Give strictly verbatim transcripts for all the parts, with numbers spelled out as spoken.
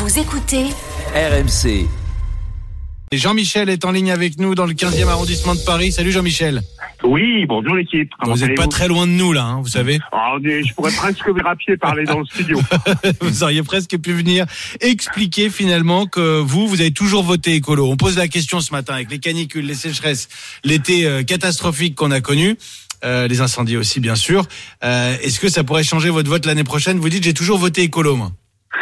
Vous écoutez R M C. Et Jean-Michel est en ligne avec nous dans le quinzième arrondissement de Paris. Salut Jean-Michel. Oui, bonjour l'équipe. Comment vous n'êtes pas très loin de nous là, hein, vous savez. Oh, je pourrais presque venir à pied parler dans le studio. Vous auriez presque pu venir expliquer finalement que vous, vous avez toujours voté écolo. On pose la question ce matin avec les canicules, les sécheresses, l'été euh, catastrophique qu'on a connu. Euh, les incendies aussi bien sûr. Euh, est-ce que ça pourrait changer votre vote l'année prochaine? Vous dites j'ai toujours voté écolo moi.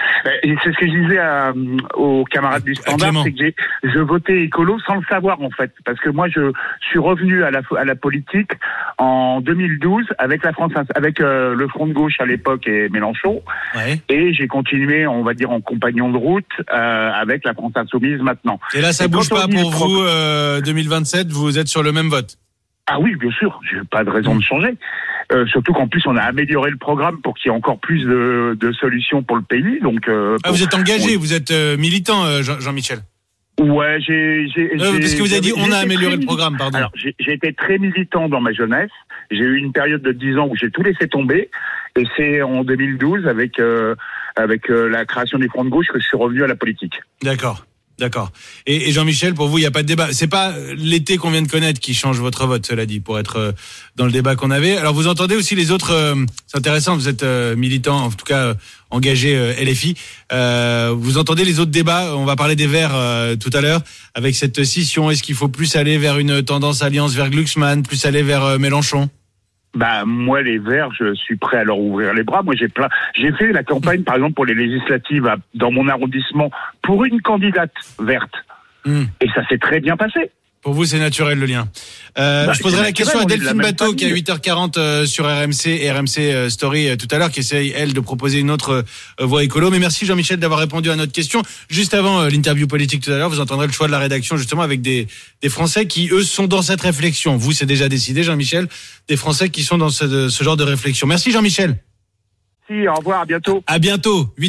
Et c'est ce que je disais à, aux camarades du Standard, Clément. c'est que j'ai, je votais écolo sans le savoir en fait, parce que moi je suis revenu à la, à la politique en deux mille douze avec la France, avec euh, le Front de gauche à l'époque et Mélenchon, Ouais. et j'ai continué, on va dire en compagnon de route euh, avec la France insoumise maintenant. Et là ça Et bouge quand on pas dit pour le vous pro- euh, deux mille vingt-sept, vous êtes sur le même vote. Ah oui, bien sûr, j'ai pas de raison de changer. Euh, surtout qu'en plus on a amélioré le programme pour qu'il y ait encore plus de, de solutions pour le pays. Donc euh, Ah pour- vous êtes engagé, vous êtes euh, militant euh, Jean- Jean-Michel. Ouais, j'ai, j'ai, Euh, j'ai- parce que vous avez dit j'ai on a été amélioré très le programme, pardon. Alors, j'ai, j'ai été très militant dans ma jeunesse. J'ai eu une période de dix ans où j'ai tout laissé tomber. Et c'est en deux mille douze, avec euh, avec euh, la création du Front de gauche, que je suis revenu à la politique. D'accord, d'accord. Et, et Jean-Michel, pour vous, il n'y a pas de débat. C'est pas l'été qu'on vient de connaître qui change votre vote, cela dit, pour être euh, dans le débat qu'on avait. Alors, vous entendez aussi les autres. Euh, c'est intéressant. Vous êtes euh, militant, en tout cas euh, engagé euh, L F I. Euh, vous entendez les autres débats. On va parler des Verts euh, tout à l'heure avec cette scission. Est-ce qu'il faut plus aller vers une tendance alliance vers Glucksmann, plus aller vers euh, Mélenchon? Bah moi les Verts, je suis prêt à leur ouvrir les bras. Moi j'ai plein, j'ai fait la campagne par exemple pour les législatives à- dans mon arrondissement pour une candidate verte. Hmm. Et ça s'est très bien passé. Pour vous, c'est naturel le lien. Euh, Bah, je poserai c'est la question à naturel, on est de la Delphine même Bateau qui est à famille. huit heures quarante euh, sur R M C et R M C euh, Story euh, tout à l'heure, qui essaye, elle, de proposer une autre euh, voie écolo. Mais merci Jean-Michel d'avoir répondu à notre question. Juste avant euh, l'interview politique tout à l'heure, vous entendrez le choix de la rédaction justement avec des, des Français qui, eux, sont dans cette réflexion. Vous, c'est déjà décidé, Jean-Michel, des Français qui sont dans ce, ce genre de réflexion. Merci Jean-Michel. Si, au revoir, à bientôt. À bientôt.